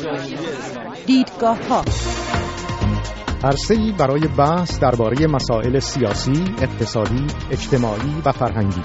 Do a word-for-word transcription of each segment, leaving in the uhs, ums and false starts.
دیدگاه ها، عرصه‌ای برای بحث درباره مسائل سیاسی، اقتصادی، اجتماعی و فرهنگی.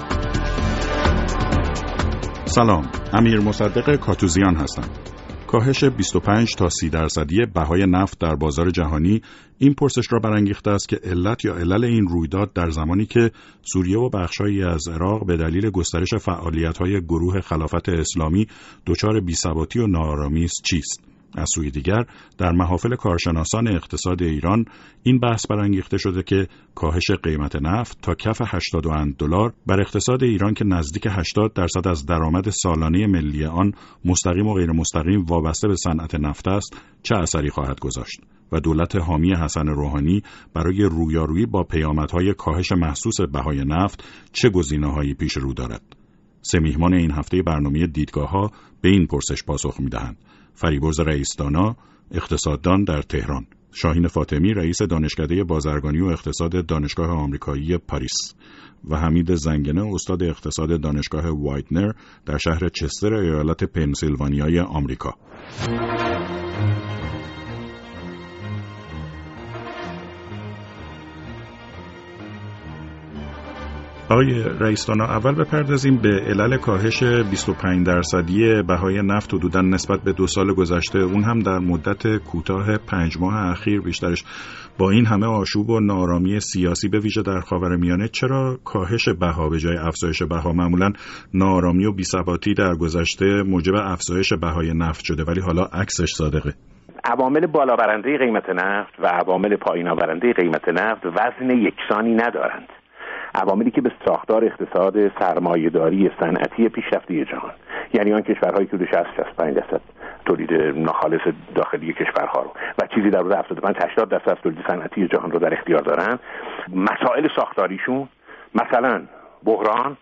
سلام، امیر مصدق کاتوزیان هستم. کاهش بیست و پنج تا سی درصدی بهای نفت در بازار جهانی این پرسش را برانگیخته است که علت یا علل این رویداد در زمانی که سوریه و بخش‌هایی از عراق به دلیل گسترش فعالیت‌های گروه خلافت اسلامی دچار بی‌ثباتی و ناآرامی است چیست؟ از سوی دیگر در محافل کارشناسان اقتصاد ایران این بحث برانگیخته شده که کاهش قیمت نفت تا کف هشتاد و اند دلار بر اقتصاد ایران که نزدیک هشتاد درصد از درآمد سالانه ملی آن مستقیم و غیر مستقیم وابسته به صنعت نفت است چه اثری خواهد گذاشت و دولت حامی حسن روحانی برای رویارویی با پیامدهای کاهش محسوس بهای نفت چه گزینه‌هایی پیش رو دارد. سه میهمان این هفته برنامه دیدگاه‌ها به این پرسش پاسخ می‌دهند. فریبرز رئیس‌دانا، اقتصاددان در تهران، شاهین فاطمی، رئیس دانشکده بازرگانی و اقتصاد دانشگاه آمریکایی پاریس و حمید زنگنه، استاد اقتصاد دانشگاه وایتنر در شهر چستر ایالت پنسیلوانیای آمریکا. آقای رئیس‌دانا، اول بپردازیم به علل کاهش بیست و پنج درصدی بهای نفت حدوداً نسبت به دو سال گذشته، اون هم در مدت کوتاه پنج ماه اخیر بیشترش. با این همه آشوب و ناآرامی سیاسی به ویژه در خاورمیانه، چرا کاهش بها به جای افزایش بها؟ معمولاً ناآرامی و بی‌ثباتی در گذشته موجب افزایش بهای نفت شده، ولی حالا عکسش صادقه. عوامل بالا برنده قیمت نفت و عوامل پایین آورنده قیمت نفت وزن یکسانی ندارند. عواملی که به ساختار اقتصاد سرمایه‌داری صنعتی پیشرفته جهان، یعنی آن کشورهایی که شصت تا شصت و پنج درصد تولید ناخالص داخلی کشورها رو و چیزی در حدود هفتاد و پنج تا هشتاد درصد تولید صنعتی جهان رو در اختیار دارن، مسائل ساختاریشون مثلا بحران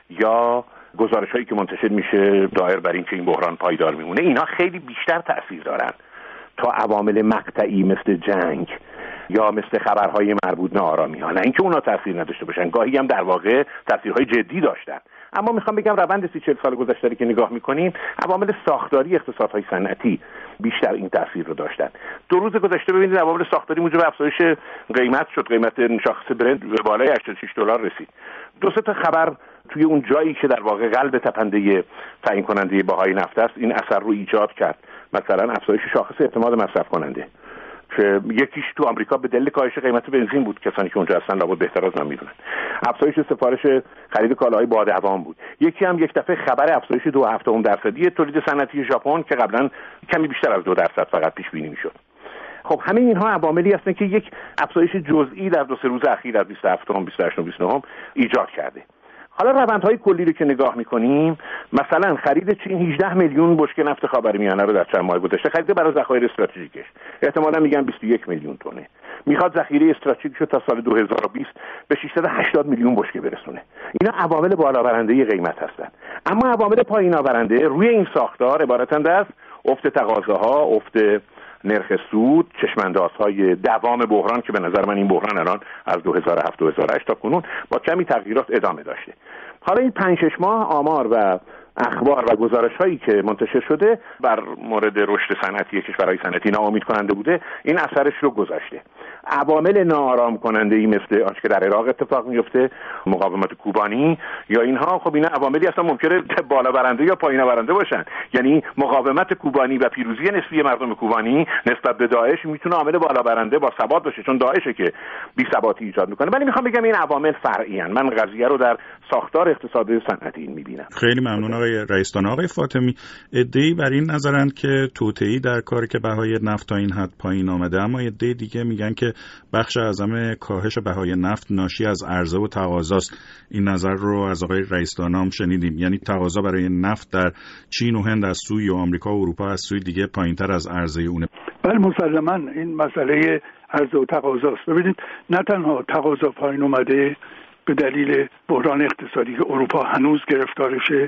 یا گزارش‌هایی که منتشر میشه دایر بر این که این بحران پایدار میمونه، اینا خیلی بیشتر تأثیر دارن تا عوامل مقطعی مثل جنگ یا مثل خبرهای مربوط به آرامی‌ها. نه اینکه اونا تاثیر نداشته باشن، گاهی هم در واقع تاثیرهای جدی داشتن، اما میخوام بگم روند سی چهل سال گذشته که نگاه میکنیم، عوامل ساختاری اقتصادهای صنعتی بیشتر این تاثیر رو داشتن. دو روز گذشته ببینید عوامل ساختاری موجب افزایش قیمت شد، قیمت شاخص برنت به بالای هشتاد و شش دلار رسید. دو سه تا خبر توی اون جایی که در واقع قلب تپنده تعیین کننده بهای نفت است این اثر رو ایجاد کرد. مثلا افزایش شاخص اعتماد مصرف کننده که یکیش تو آمریکا به دلیل کاهش قیمت بنزین بود، کسانی که اونجا هستن لابد بهتر از من میدونن. افزایش سفارش خرید کالاهای با دوام بود. یکی هم یک دفعه خبر افزایش دو هفتم درصدی تولید صنعتی ژاپن که قبلا کمی بیشتر از دو درصد فقط پیش بینی میشد. خب همه اینها عواملی هستن که یک افزایش جزئی در دو سه روز اخیر از بیست و هفت، بیست و هشت و بیست و نه ایجاد کرده. حالا روندهای کلی رو که نگاه میکنیم، مثلا خرید چین هجده میلیون بشکه نفت خاورمیانه رو در چند ماه گذشته خرید برای ذخایر استراتژیکش، احتمالاً میگن بیست و یک میلیون تونه. میخواد ذخیره استراتژیکش تا سال دو هزار و بیست به ششصد و هشتاد میلیون بشکه برسونه. اینا عوامل بالا برنده قیمت هستن. اما عوامل پایین آورنده روی این ساختار عبارتند از افت تقاضاها، افت نرخ سود، چشماندازهای دوام بحران که به نظر من این بحران الان از دو هزار و هفت دو هزار و هشت تا کنون با کمی تغییرات ادامه داشته. حالا این پنج شش ماه آمار و اخبار و گزارش هایی که منتشر شده بر مورد رشد صنعتی کشورهای صنعتی ناامید کننده بوده، این اثرش رو گذاشته. عوامل ناآرام کننده ای مثل آنچه که در عراق اتفاق میفته، مقاومت کوبانی یا اینها، خب اینا عواملی هستن ممکنه بالا برنده یا پایین برنده باشن. یعنی مقاومت کوبانی و پیروزی نسبی مردم کوبانی نسبت به داعش میتونه عامل بالا برنده با ثبات باشه، چون داعشه که بی ثباتی ایجاد میکنه. ولی میخوام بگم این عوامل فرعی ان. من قضیه رو در ساختار اقتصادی صنعتی میبینم. خیلی ممنون آقای رئیس‌دانا. آقای فاطمی، عده‌ای بر این نظرند که توطئه‌ای در کاری که بهای نفت تا این حد پایین آمده، اما عده دیگه میگن که بخش اعظم کاهش بهای نفت ناشی از عرضه و تقاضاست. این نظر رو از آقای رئیس‌دانا هم شنیدیم، یعنی تقاضا برای نفت در چین و هند از سوی آمریکا و اروپا از سوی دیگه پایین‌تر از عرضه اونه. بله مسلماً این مسئله عرضه و تقاضاست. ببینید نه تنها تقاضا پایین اومده به دلیل بحران اقتصادی که اروپا هنوز گرفتارشه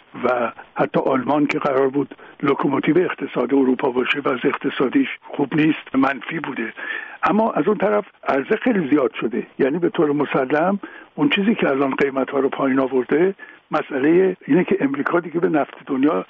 و حتی آلمان که قرار بود لوکوموتیو اقتصاد اروپا باشه و از اقتصادیش خوب نیست، منفی بوده. اما از اون طرف عرضه خیلی زیاد شده، یعنی به طور مسلم اون چیزی که الان قیمت‌ها رو پایین آورده مسئله اینه که امریکا دیگه به نفت دنیا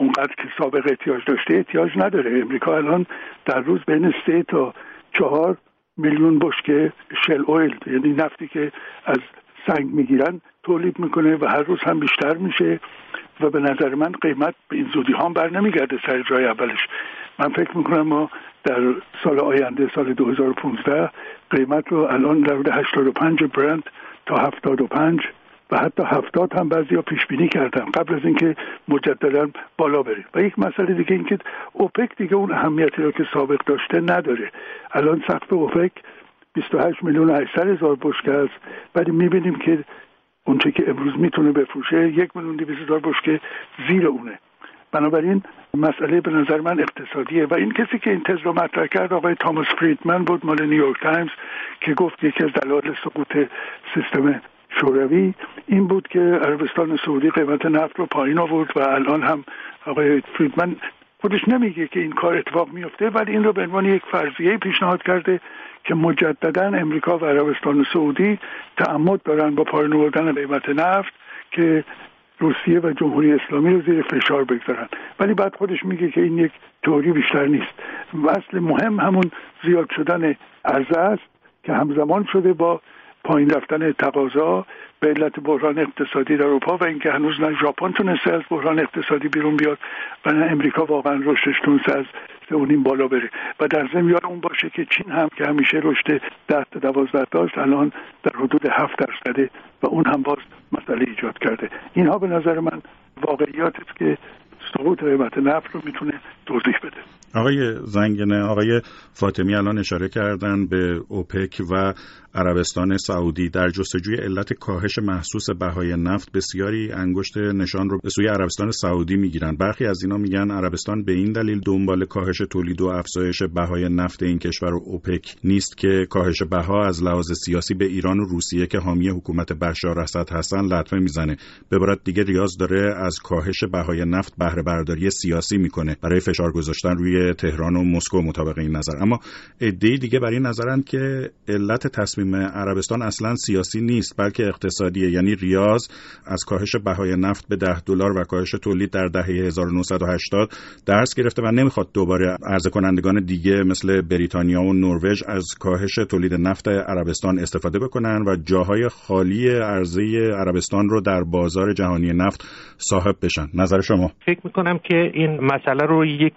اونقدر که سابق احتیاج داشته احتیاج نداره. امریکا الان در روز بین سه تا چهار میلیون بشکه شل اویل، یعنی نفتی که از سنگ میگیرن، تولید میکنه و هر روز هم بیشتر میشه و به نظر من قیمت به این زودی هم بر نمیگرده سر جای اولش. من فکر میکنم ما در سال آینده، سال دو هزار و پانزده، قیمت رو الان در حدود هشتاد و پنج برنت تا هفتاد و پنج و حتی هفتاد هم بعضیا پیش بینی کردن قبل از اینکه مجددا بالا بره. و یک مسئله دیگه این که اوپک دیگه اون اهمیتی رو که سابق داشته نداره. الان سقف اوپک بیست و هشت میلیون و هشتصد هزار بشکه است، ولی میبینیم که اونچه که امروز میتونه بفروشه یک میلیون و دویست هزار بشکه زیر اونه. بنابراین مسئله به نظر من اقتصادیه و این کسی که این تز رو مطرح کرد آقای تاماس فریدمن بود مال نیویورک تایمز که گفت یکی از دلایل سقوط سیستم شوروی این بود که عربستان سعودی قیمت نفت رو پایین آورد و الان هم آقای فریدمن خودش نمیگه که این کار اتفاق میفته، ولی این رو به عنوان یک فرضیه پیشنهاد کرده که مجددا امریکا و عربستان سعودی تعمد دارن با پایین آوردن قیمت نفت که روسیه و جمهوری اسلامی رو زیر فشار بگذارن. ولی بعد خودش میگه که این یک تئوری بیشتر نیست. اصل مهم همون زیاد شدن عرضه است که همزمان شده با پایین رفتن تقاضا به علت بحران اقتصادی در اروپا و اینکه هنوز نه ژاپن تونسته از بحران اقتصادی بیرون بیاد و نه امریکا واقعا رشدش تونسته از سه و نیم بالا بره. و در ضمن یاد اون باشه که چین هم که همیشه رشد ده تا دوازده داشت الان در حدود هفت درصده و اون هم باز مسئله ایجاد کرده. اینها به نظر من واقعیاتی است که سقوط قیمت نفت رو میتونه توضیح بده. آقای زنگنه، آقای فاطمی الان اشاره کردن به اوپک و عربستان سعودی. در جستجوی علت کاهش محسوس بهای نفت بسیاری انگشت نشان رو به سوی عربستان سعودی میگیرن. برخی از اینا میگن عربستان به این دلیل دنبال کاهش تولید و افزایش بهای نفت این کشور و اوپک نیست که کاهش بها از لحاظ سیاسی به ایران و روسیه که حامی حکومت بشار اسد هستن لطمه میزنه. به عبارت دیگه ریاض داره از کاهش بهای نفت بهره برداری سیاسی میکنه برای فشار گذاشتن روی تهران و مسکو مطابق این نظر. اما عده‌ای دیگه برای این نظرن که علت تصمیم عربستان اصلا سیاسی نیست بلکه اقتصادیه، یعنی ریاض از کاهش بهای نفت به ده دلار و کاهش تولید در دهه هزار و نهصد و هشتاد درس گرفته و نمیخواد دوباره عرضه کنندگان دیگه مثل بریتانیا و نروژ از کاهش تولید نفت عربستان استفاده بکنن و جاهای خالی عرضه عربستان رو در بازار جهانی نفت صاحب بشن. نظر شما؟ فکر میکنم که این مسئله رو یک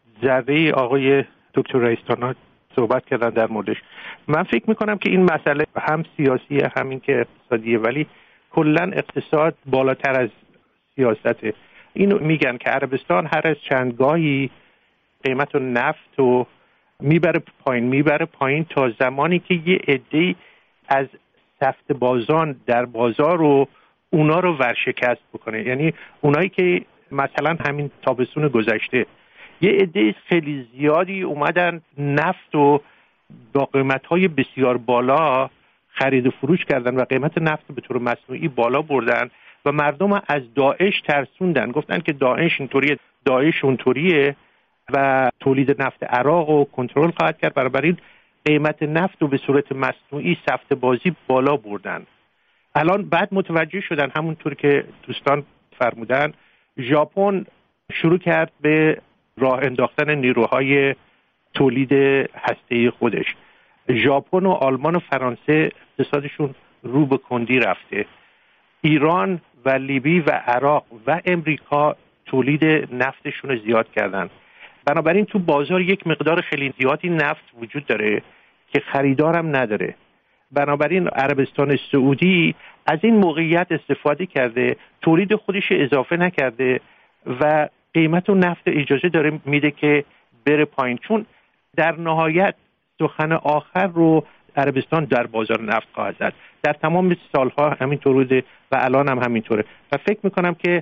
ذره آقای دکتر رئیس‌جمهور صحبت کردن در موردش. من فکر میکنم که این مسئله هم سیاسیه همین که اقتصادیه، ولی کلا اقتصاد بالاتر از سیاسته. اینو میگن که عربستان هر از چندگاهی قیمت نفت رو میبره پایین میبره پایین تا زمانی که یه عده‌ای از سفت بازان در بازار رو اونا رو ورشکست بکنه. یعنی اونایی که مثلا همین تابستون گذشته یه عده خیلی زیادی اومدن نفت و با قیمت‌های بسیار بالا خرید و فروش کردن و قیمت نفت به طور مصنوعی بالا بردن و مردم از داعش ترسوندن، گفتن که داعش اینطوریه، داعش اونطوریه و تولید نفت عراق رو کنترل خواهد کرد. بنابراین قیمت نفت رو به صورت مصنوعی سفت بازی بالا بردن. الان بعد متوجه شدن همونطور که دوستان فرمودن ژاپن شروع کرد به راه انداختن نیروهای تولید هسته‌ای خودش. ژاپن و آلمان و فرانسه اقتصادشون رو به کندی رفته. ایران و لیبی و عراق و امریکا تولید نفتشون رو زیاد کردن. بنابراین تو بازار یک مقدار خیلی زیادی نفت وجود داره که خریدارم نداره. بنابراین عربستان سعودی از این موقعیت استفاده کرده، تولید خودش اضافه نکرده و قیمت و نفت اجازه داره میده که بره پایین، چون در نهایت سخن آخر رو عربستان در بازار نفت خواهد زد. در تمام سالها همینطور بوده و الان هم همینطوره و فکر میکنم که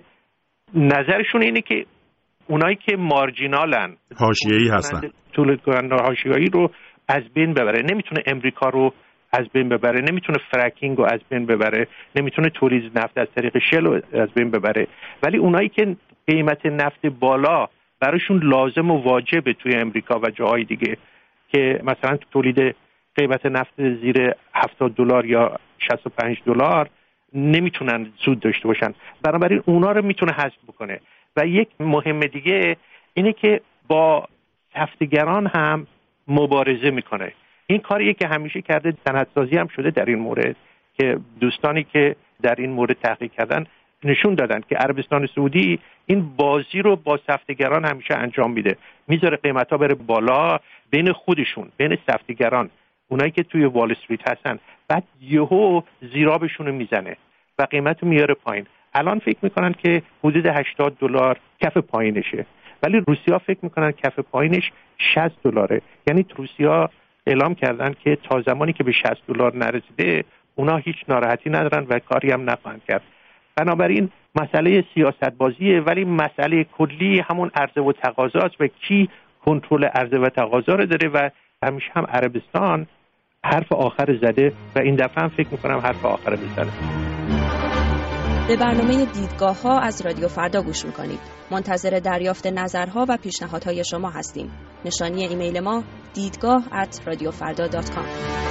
نظرشون اینه که اونایی که مارجینالن، حاشیه‌ای هستن، تولید کننده حاشیه‌ای رو از بین ببره. نمیتونه امریکا رو از بین ببره، نمیتونه فرکینگ رو از بین ببره، نمیتونه تولید نفت از طریق شل رو از بین ببره، ولی اونایی که قیمت نفت بالا براشون لازم و واجبه توی امریکا و جاهای دیگه که مثلا تولید قیمت نفت زیر هفتاد دلار یا شصت و پنج دلار نمیتونن سود داشته باشن، بنابراین اونا رو میتونه حذف بکنه. و یک مهم دیگه اینه که با سفتگران هم مبارزه میکنه. این کاریه که همیشه کرده، سندسازی هم شده در این مورد که دوستانی که در این مورد تحقیق کردن نشون دادن که عربستان سعودی این بازی رو با سفتگران همیشه انجام میده، میذاره قیمتا بره بالا بین خودشون، بین سفتگران، اونایی که توی وال استریت هستن، بعد یهو زیرابشون رو میزنه و قیمت رو میاره پایین. الان فکر میکنن که حدود هشتاد دلار کف پایینشه، ولی روسیا فکر میکنن کف پایینش شصت دلاره. یعنی روسیا اعلام کردن که تا زمانی که به شصت دلار نرسیده اونا هیچ ناراحتی ندارن و کاری هم نخواهند کرد. بنابراین مسئله سیاست بازیه، ولی مسئله کلی همون عرضه و تقاضاست و کی کنترل عرضه و تقاضا رو داره و همیشه هم عربستان حرف آخر زده و این دفعه هم فکر میکنم حرف آخر بزنه. به برنامه دیدگاه ها از رادیو فردا گوش میکنید. منتظر دریافت نظرها و پیشنهادهای شما هستیم. نشانی ایمیل ما دیدگاه ات رادیو فردا دات کام.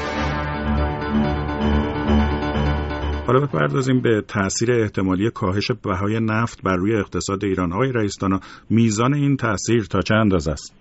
حالا بپردازیم به تأثیر احتمالی کاهش بهای نفت بر روی اقتصاد ایران. آقای رئیس‌دانا، میزان این تأثیر تا چه اندازه است؟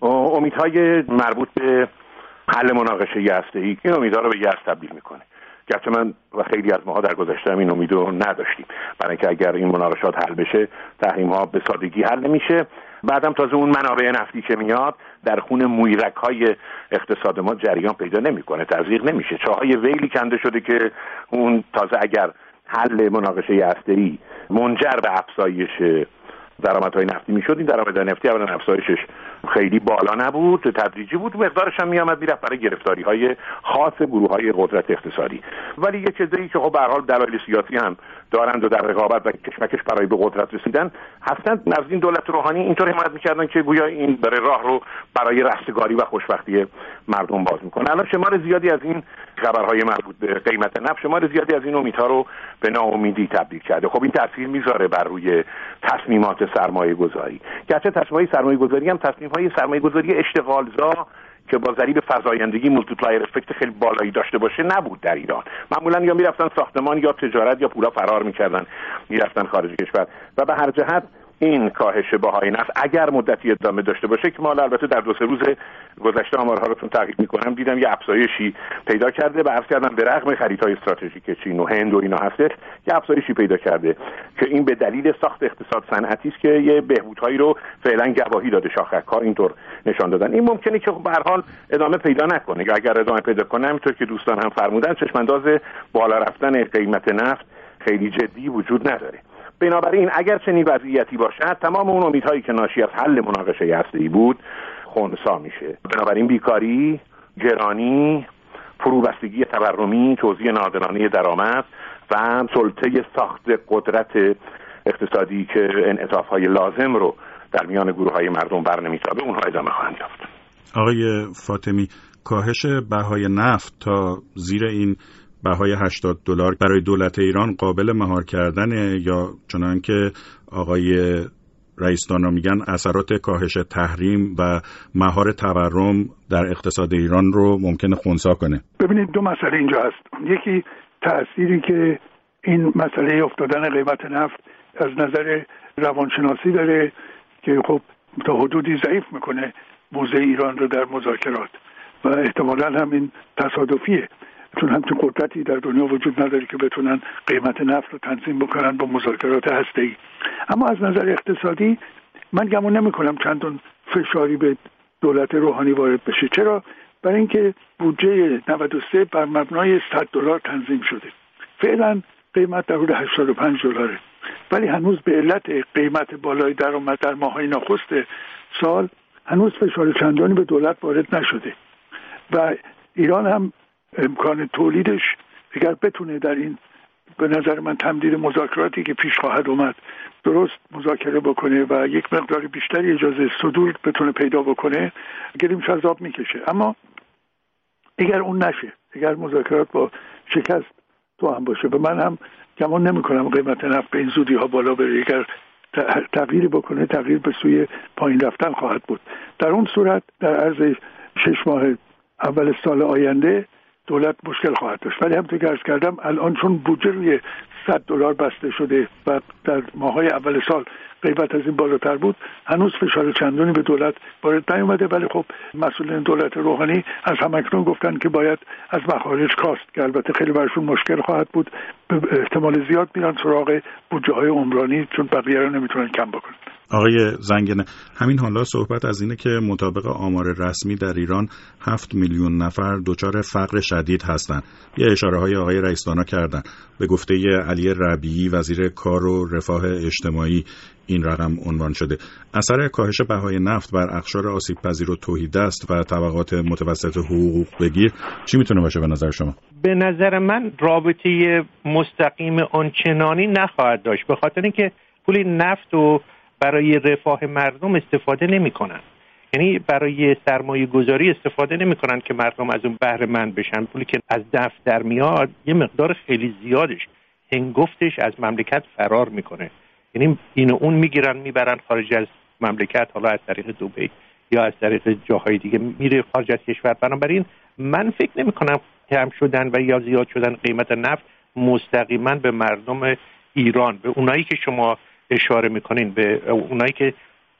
امیدهای مربوط به حل مناقشه هسته‌ای این امیدها رو به یأس تبدیل میکنه. گرچه من و خیلی از ماها در گذشته هم این امید رو نداشتیم، برای اینکه اگر این مناقشات حل بشه تحریم ها به سادگی حل نمیشه. بعدم تازه اون منابع نفتی که میاد در خون مویرک های اقتصاد ما جریان پیدا نمیکنه، تزریق نمیشه. چاهای ویلی کنده شده که اون تازه اگر حل مناقشه هسته‌ای منجر به افزایش درآمدهای نفتی میشد، این درآمد نفتی اولا افزایشش خیلی بالا نبود، تدریجی بود، مقدارش هم میامد میرفت برای گرفتاری‌های خاص گروه‌های قدرت اقتصادی. ولی یه چیزی که خب به هر حال دلایل سیاسی هم دارند و در رقابت و کشمکش برای به قدرت رسیدن هستند، نزدین دولت روحانی اینطور حمایت می‌کردن که گویا این برای راه رو برای رستگاری و خوشبختی مردم باز می‌کنه. الان شمار زیادی از این خبرهای مربوط به قیمت نفت، شمار زیادی از این امیدها رو به ناامیدی تبدیل کرده. خب این تاثیر میذاره بر روی تصمیمات سرمایه گذاری. گرچه تصمیم‌های سرمایه گذاری هم تصمیم‌های سرمایه گذاری اشتغالزا که با ضریب فزایندگی مولتیپلایر افکت خیلی بالایی داشته باشه نبود در ایران. معمولا یا میرفتن ساختمان یا تجارت یا پولا فرار میکردن میرفتن خارج کشور و به هر جهت این کاهش بهای نفت اگر مدتی ادامه داشته باشه که ما البته در دو سه روز گذشته آمارها رو تون تعقیب میکنم دیدم یه افزایشی پیدا کرده و عرض کردم به رغم خریدهای استراتژیک چین و هند و اینا هستش یه افزایشی پیدا کرده که این به دلیل ساخت اقتصاد صنعتی است که یه بهبودهایی رو فعلا گواهی داده، شاخک‌ها اینطور نشان دادن. این ممکنه که به هر حال ادامه پیدا نکنه یا اگر ادامه پیدا کنه همونطور که دوستان هم فرمودن چشم‌انداز بالا رفتن قیمت نفت خیلی جدی وجود نداره. بنابراین اگر چنین وضعیتی باشد تمام اون امیدهایی که ناشی از حل مناقشه هسته‌ای بود خنثی میشه. بنابراین بیکاری، گرانی، فروبستگی تورمی، توزیع ناعادلانه درآمد و سلطه ساخت قدرت اقتصادی که انعطاف‌های لازم رو در میان گروه‌های مردم برنمی‌تابه اونها ادامه خواهند یافت. آقای فاطمی، کاهش بهای نفت تا زیر این بهای هشتاد دلار برای دولت ایران قابل مهار کردنه یا چنان که آقای رئیس‌دانا میگن اثرات کاهش تحریم و مهار تورم در اقتصاد ایران رو ممکنه خنثی کنه؟ ببینید دو مسئله اینجا هست. یکی تأثیری که این مسئله افتادن قیمت نفت از نظر روانشناسی داره که خب تا حدودی ضعیف میکنه موضع ایران رو در مذاکرات و احتمالاً هم این تصادفیه، چون همچین قدرتی در دنیا وجود نداره که بتونن قیمت نفت رو تنظیم بکنن با مذاکرات هسته‌ای. اما از نظر اقتصادی من گمان نمی‌کنم چندان فشاری به دولت روحانی وارد بشه. چرا؟ برای اینکه بودجه نود و سه بر مبنای صد دلار تنظیم شده. فعلا قیمت در حدود هشتاد و پنج دلاره، ولی هنوز به علت قیمت بالای درآمد در ماه‌های نخست سال هنوز فشار چندانی به دولت وارد نشده و ایران هم امکان تولیدش اگر بتونه در این به نظر من تمدید مذاکراتی که پیش خواهد اومد درست مذاکره بکنه و یک مقدار بیشتری اجازه صدور بتونه پیدا بکنه گلیمش از آب میکشه. اما اگر اون نشه، اگر مذاکرات با شکست تو هم باشه و من هم گمان نمی کنم قیمت نفت به این زودی ها بالا بره، اگر تغییری بکنه تغییر به سوی پایین رفتن خواهد بود. در اون صورت در عرض شش ماه اول سال آینده دولت مشکل خواهد داشت. ولی همونطور که عرض کردم الان چون بودجه روی صد دلار بسته شده و در ماهای اول سال قیمت از این بالاتر بود، هنوز فشار چندانی به دولت وارد نیومده. ولی خب مسئولین دولت روحانی از همکنون گفتن که باید از مخارج کاست که البته خیلی برشون مشکل خواهد بود. به احتمال زیاد میرن سراغ بودجه های عمرانی چون بقیه رو نمیتونن کم بکنن. آقای زنگنه، همین حالا صحبت از اینه که مطابق آمار رسمی در ایران هفت میلیون نفر دچار فقر شدید هستند. یه اشاره های آقای رئیس‌دانا کردن. به گفته علی ربیعی وزیر کار و رفاه اجتماعی این رقم عنوان شده. اثر کاهش بهای نفت بر اقشار آسیب پذیر و تهیدست و طبقات متوسط حقوق بگیر چی میتونه باشه به نظر شما؟ به نظر من رابطه مستقیم آنچنانی نخواهد داشت، به خاطر اینکه پول نفت و برای رفاه مردم استفاده نمی کنن. یعنی برای سرمایه گذاری استفاده نمی کنن که مردم از اون بهره مند بشن. پولی که از نفت در میاد یه مقدار خیلی زیادش هنگفتش از مملکت فرار میکنه. یعنی اینو اون میگیرن میبرن خارج از مملکت، حالا از طریق دبی یا از طریق جاهای دیگه میره خارج از کشور. بنابراین من فکر نمی کنم کم شدن و یا زیاد شدن قیمت نفت مستقیما به مردم ایران، به اونایی که شما اشاره میکنین، به اونایی که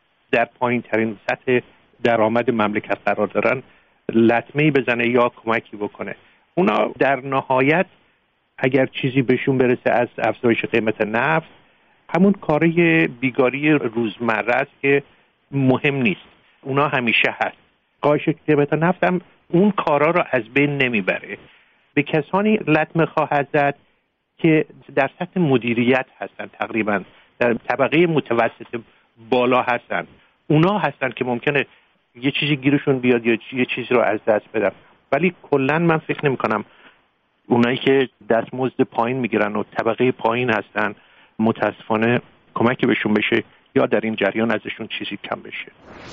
در پایین ترین سطح درآمد مملکت قرار دارن لطمه‌ای بزنه یا کمکی بکنه. اونا در نهایت اگر چیزی بهشون برسه از افزایش قیمت نفت، همون کاری بیگاری روزمره است که مهم نیست. اونا همیشه هست. کاهش قیمت نفت هم اون کارا رو از بین نمیبره. به کسانی لطمه خواهد زد که در سطح مدیریت هستن، تقریبا در طبقه متوسط بالا هستن. اونا هستن که ممکنه یه چیزی گیرشون بیاد یا یه چیزی رو از دست بدن. ولی کلا من فکر نمی کنم اونایی که دستمزد پایین میگیرن و طبقه پایین هستن متاسفانه کمکی بهشون بشه یا در این جریان ازشون چیزی کم بشه.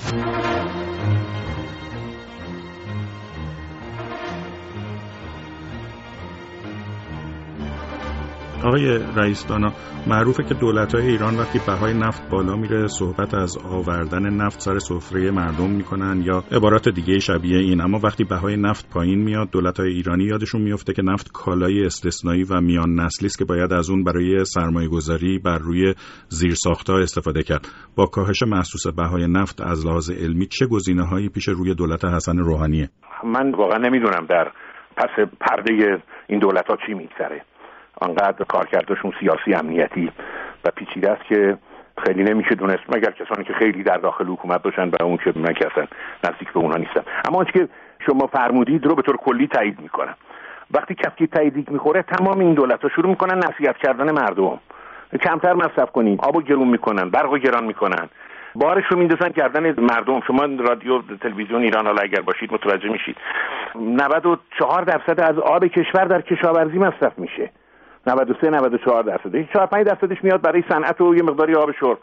آقای رئیس‌دانا، معروفه که دولت‌های ایران وقتی بهای نفت بالا میره صحبت از آوردن نفت سر سفره مردم میکنن یا عبارات دیگه شبیه این، اما وقتی بهای نفت پایین میاد دولت‌های ایرانی یادشون میفته که نفت کالای استثنایی و میان نسلی است که باید از اون برای سرمایه‌گذاری بر روی زیرساخت‌ها استفاده کرد. با کاهش محسوس بهای نفت از لحاظ علمی چه گزینه‌هایی پیش روی دولت حسن روحانیه؟ من واقعا نمیدونم در پس پرده این دولت‌ها چی میگذره. آنقدر کارکردشون سیاسی امنیتی و پیچیده است که خیلی نمیشه دونست، مگر کسانی که خیلی در داخل حکومت باشن و اون که من که اصلا نزدیک به اونها نیستم. اما آنچه که شما فرمودید رو به طور کلی تایید میکنم. وقتی کفکی تایید میخوره تمام این دولت‌ها شروع میکنن نصیحت کردن مردم، کمتر مصرف کنید، آبو گرون میکنن، برقو گران میکنن، بارش رو میندازن گردن مردم. شما رادیو تلویزیون ایران حالا اگر باشید متوجه میشید نود و چهار درصد از آب کشور در کشاورزی مصرف میشه. نود و سه نود و چهار درصد، چهار پنج درصدش میاد برای صنعت و یه مقداری آب شرب.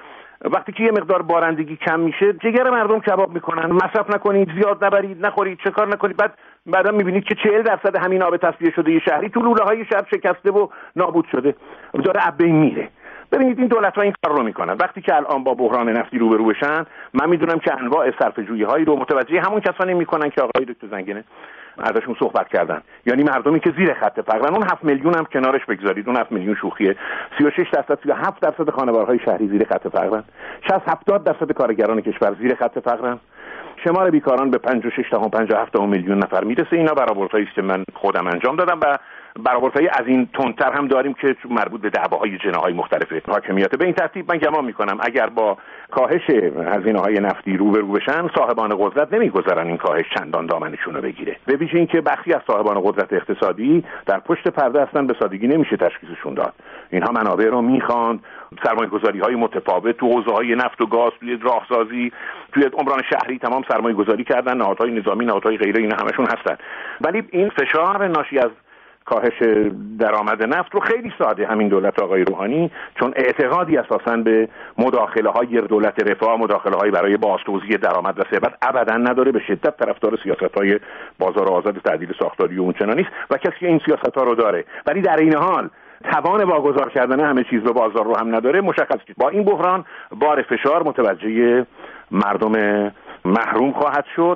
وقتی که یه مقدار بارندگی کم میشه جگر مردم کباب میکنن. مصرف نکنید، زیاد نبرید، نخورید، چه کار نکنید. بعد بعدا میبینید که چهل درصد همین آب تصفیه شده یه شهری تو لوله های شهر شکسته و نابود شده، داره از بین میره. ببینید این دولت‌ها این کار رو میکنن. وقتی که الان با بحران نفتی روبرو بشن، من میدونم که انواع صرفه‌جویی‌هایی رو متوجه همون کسانی میکنن که آقای دکتر زنگنه ازشون صحبت کردن، یعنی مردمی که زیر خط فقرن. اون هفت میلیون هم کنارش بگذارید، اون هفت میلیون شوخیه. سی و شش درصد سی و هفت درصد خانوارهای شهری زیر خط فقرن، شصت هفتاد درصد کارگران کشور زیر خط فقرن. شمار بیکاران به پنجاه و شش تا پنجاه و هفت میلیون نفر میرسه. اینا برآوردهایی است که من خودم انجام دادم و برآوردهای از این تندتر هم داریم که مربوط به دعواهای جناح‌های مختلف حاکمیت. به این ترتیب من گمان میکنم اگر با کاهش هزینه‌های نفتی روبرو بشن صاحبان قدرت نمیگذارن این کاهش چندان دامنشون رو بگیره. به ویژه اینکه بخشی از صاحبان قدرت اقتصادی در پشت پرده هستن، به سادگی نمیشه تشخیصشون داد. اینها منابع رو میخوان، سرمایه‌گذاری‌های متفاوت تو حوزه‌های نفت و گاز، توی راهسازی، توی عمران شهری تمام سرمایه‌گذاری کردن، نهادهای نظامی، نهادهای غیره، اینا همشون هستن. ولی این فشار ناشی از کاهش درآمد نفت رو خیلی ساده همین دولت آقای روحانی، چون اعتقادی اساساً به مداخله‌های دولت رفاه، مداخله‌های برای بازتوزیع درآمد و ثروت ابداً نداره، به شدت طرفدار سیاست‌های بازار آزاد، تعدیل ساختاری و اونچنان نیست و کسی که این سیاست‌ها رو داره ولی در این حال توان واگذار کردن همه چیز به بازار رو هم نداره، مشخص که با این بحران بار فشار متوجه مردم محروم خواهد شد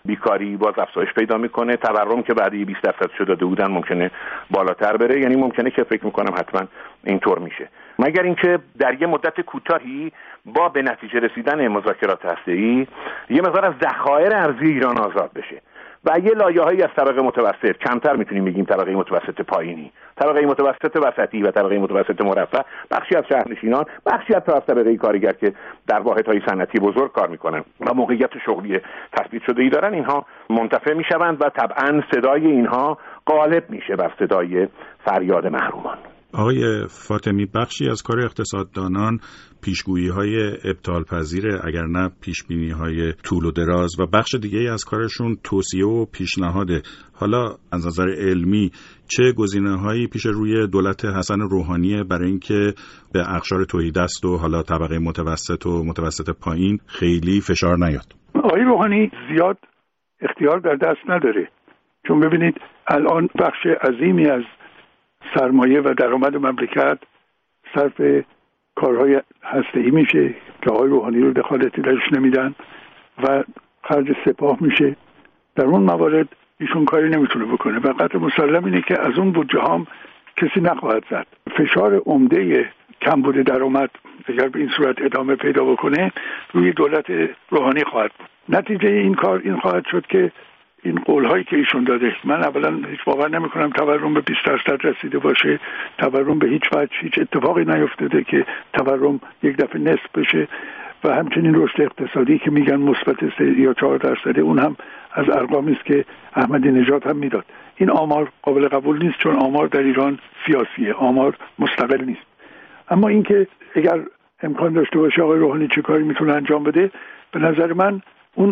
بیکاری باز افزایش پیدا میکنه، تورم که بعد بیست درصد شده داده بودن ممکنه بالاتر بره. یعنی ممکنه که فکر میکنم حتما اینطور میشه، مگر اینکه در یه مدت کوتاهی با به نتیجه رسیدن مذاکرات هسته‌ای یه مقدار از ذخایر ارزی ایران آزاد بشه و یه لایه‌هایی از طبقه متوسط، کمتر میتونیم بگیم طبقه متوسط پایینی، طبقه متوسط وسطی و طبقه متوسط مرفه، بخشی از شهرنشینان، بخشی از طبقه کارگر که در واحدهای صنعتی بزرگ کار میکنن و موقعیت شغلی تثبیت شده‌ای دارن، اینها منتفع میشوند و طبعاً صدای اینها غالب میشه بر صدای فریاد محرومان. آقای فاطمی، بخشی از کار اقتصاددانان پیشگویی‌های ابطال پذیره اگر نه پیشبینی‌های طول و دراز و بخش دیگه از کارشون توصیه و پیشنهاده. حالا از نظر علمی چه گزینه‌هایی پیش روی دولت حسن روحانی برای اینکه به اقشار تهیدست و حالا طبقه متوسط و متوسط پایین خیلی فشار نیاد؟ آقای روحانی زیاد اختیار در دست نداره، چون ببینید الان بخش عظیمی از سرمایه و درآمد مملکت صرف کارهای هسته‌ای میشه که آقای روحانی رو دخالتی درش نمیدن و خرج سپاه میشه. در اون موارد ایشون کاری نمیتونه بکنه و قطع مسلم اینه که از اون بودجه هم کسی نخواهد زد. فشار عمده کمبود درآمد اگر به این صورت ادامه پیدا بکنه روی دولت روحانی خواهد بود. نتیجه این کار این خواهد شد که این قول‌هایی که ایشون داده، من اولا هیچ باور نمی‌کنم تورم به بیست درصد رسیده باشه. تورم به هیچ وجه هیچ اتفاقی نیفتاده که تورم یک دفعه نصف بشه و همچنین رشد اقتصادی که میگن مثبت سه یا چهار درصده، اون هم از ارقامی است که احمدی نژاد هم میداد. این آمار قابل قبول نیست، چون آمار در ایران سیاسیه، آمار مستقل نیست. اما اینکه اگر امکان داشته باشه آقای روحانی چه کاری میتونه انجام بده، به نظر من اون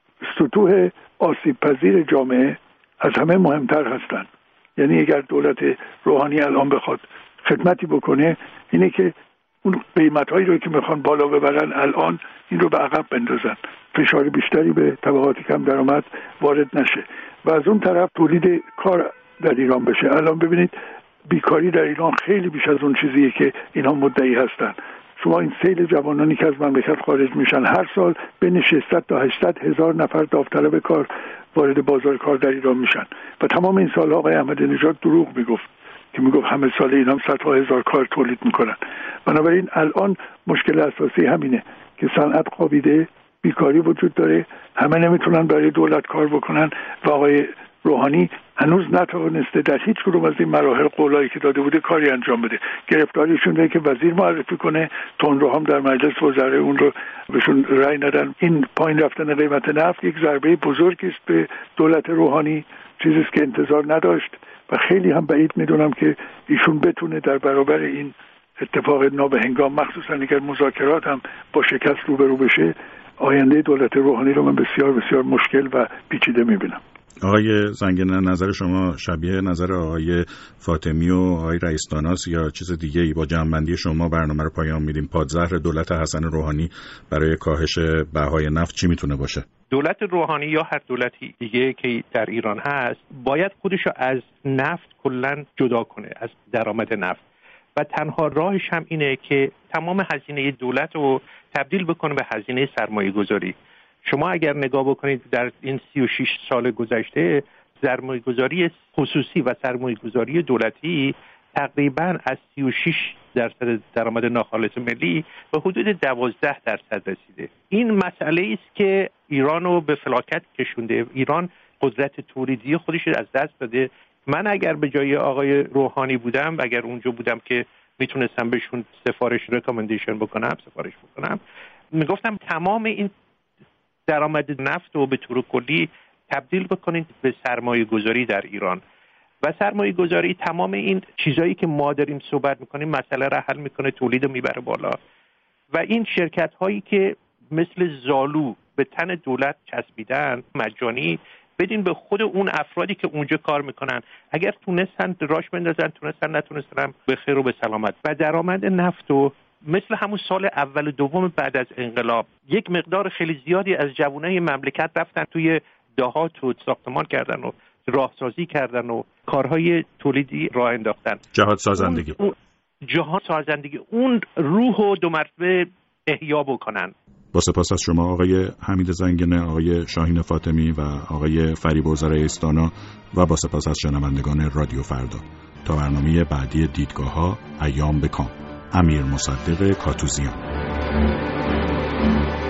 سطوح آسیب پذیر جامعه از همه مهمتر هستند. یعنی اگر دولت روحانی الان بخواد خدمتی بکنه، اینه که اون قیمت‌هایی رو که میخوان بالا ببرن الان این رو به عقب بندازن، فشار بیشتری به طبقات کم درآمد وارد نشه و از اون طرف تولید کار در ایران بشه. الان ببینید بیکاری در ایران خیلی بیش از اون چیزیه که اینها مدعی هستن. شما این سیل جوانانی که از مملکت خارج میشن، هر سال بین ششصد تا هشتصد هزار نفر داوطلب کار وارد بازار کار در ایران میشن و تمام این سالها آقای احمدی نژاد دروغ میگفت که میگفت همه سال اینا صدها هزار کار تولید میکنن. بنابراین الان مشکل اساسی همینه که صنعت خوابیده، بیکاری وجود داره، همه نمیتونن برای دولت کار بکنن و آقای روحانی هنوز نتوانسته در هیچ کدوم از این مراحل قولایی که داده بوده کاری انجام بده. گرفتاریشون ده که وزیر معرفی کنه، تندرو هم در مجلس وزرای اون رو بهشون رأی ندن. این پایین رفتن قیمت نفت یک ضربه بزرگی است به دولت روحانی، چیزی است که انتظار نداشت و خیلی هم بعید میدونم که ایشون بتونه در برابر این اتفاق نابهنگام، مخصوصا اگر مذاکرات هم با شکست روبرو بشه، آینده دولت روحانی رو من بسیار بسیار مشکل و پیچیده میبینم. آقای زنگنه، نظر شما شبیه نظر آقای فاطمی و آقای رئیس‌داناست یا چیز دیگه ای؟ با جمع‌بندی شما برنامه رو پایان میدیم. پادزهر دولت حسن روحانی برای کاهش بهای نفت چی میتونه باشه؟ دولت روحانی یا هر دولتی دیگه که در ایران هست باید خودشو از نفت کلاً جدا کنه، از درآمد نفت، و تنها راهش هم اینه که تمام هزینه دولت رو تبدیل بکنه به هزینه سرمایه گذاری. شما اگر نگاه بکنید در این سی و شش سال گذشته، سرمایه گذاری خصوصی و سرمایه گذاری دولتی تقریباً از سی و شش درصد درآمد ناخالص ملی به حدود دوازده درصد رسیده. این مسئله است که ایران رو به فلاکت کشونده. ایران قدرت تولیدی خودش از دست داده. من اگر به جای آقای روحانی بودم، اگر اونجا بودم که میتونستم بهشون سفارش ریکامندیشن بکنم، سفارش بکنم، میگفتم تمام این درآمد نفت رو به طور کلی تبدیل بکنید به سرمایه گذاری در ایران و سرمایه گذاری تمام این چیزایی که ما داریم صحبت میکنیم مسئله را حل میکنه، تولید رو میبره بالا و این شرکت هایی که مثل زالو به تن دولت چسبیدن مجانی بدین به خود اون افرادی که اونجا کار میکنن. اگر تونستن راش بندازن، تونستن، نتونستن به خیر و به سلامت. و درآمد نفت و مثل همون سال اول و دوم بعد از انقلاب یک مقدار خیلی زیادی از جوانای مملکت رفتن توی دهات و ساختمان کردن و راهسازی کردن و کارهای تولیدی راه انداختن، جهاد سازندگی اون جهاد سازندگی اون روح و دو مرتبه احیا بکنن. با سپاس از شما آقای حمید زنگنه، آقای شاهین فاطمی و آقای فریب وزرایستانا و با سپاس از شنوندگان رادیو فردا. تا برنامه بعدی دیدگاه‌ها، ایام بکام. امیر مصدق کاتوزیان.